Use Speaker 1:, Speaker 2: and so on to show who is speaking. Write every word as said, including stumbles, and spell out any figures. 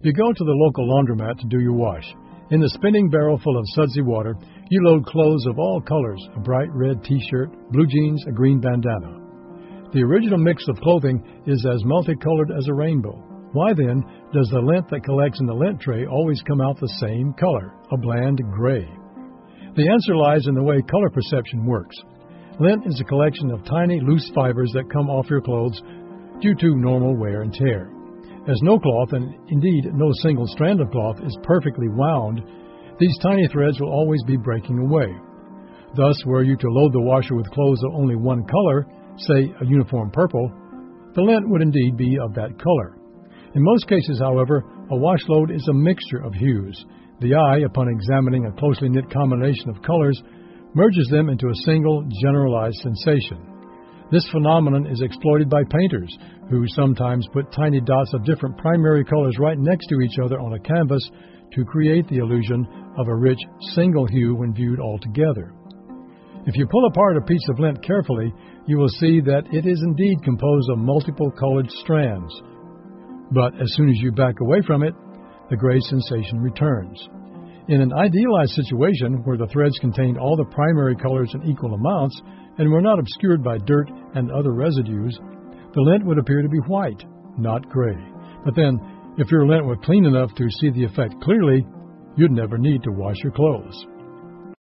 Speaker 1: You go to the local laundromat to do your wash. In the spinning barrel full of sudsy water, you load clothes of all colors, a bright red T-shirt, blue jeans, a green bandana. The original mix of clothing is as multicolored as a rainbow. Why then does the lint that collects in the lint tray always come out the same color, a bland gray? The answer lies in the way color perception works. Lint is a collection of tiny, loose fibers that come off your clothes due to normal wear and tear. As no cloth, and indeed no single strand of cloth, is perfectly wound, these tiny threads will always be breaking away. Thus, were you to load the washer with clothes of only one color, say a uniform purple, the lint would indeed be of that color. In most cases, however, a wash load is a mixture of hues. The eye, upon examining a closely knit combination of colors, merges them into a single, generalized sensation. This phenomenon is exploited by painters, who sometimes put tiny dots of different primary colors right next to each other on a canvas to create the illusion of a rich single hue when viewed all together. If you pull apart a piece of lint carefully, you will see that it is indeed composed of multiple colored strands. But as soon as you back away from it, the gray sensation returns. In an idealized situation where the threads contained all the primary colors in equal amounts and were not obscured by dirt and other residues, the lint would appear to be white, not gray. But then, if your lint were clean enough to see the effect clearly, you'd never need to wash your clothes.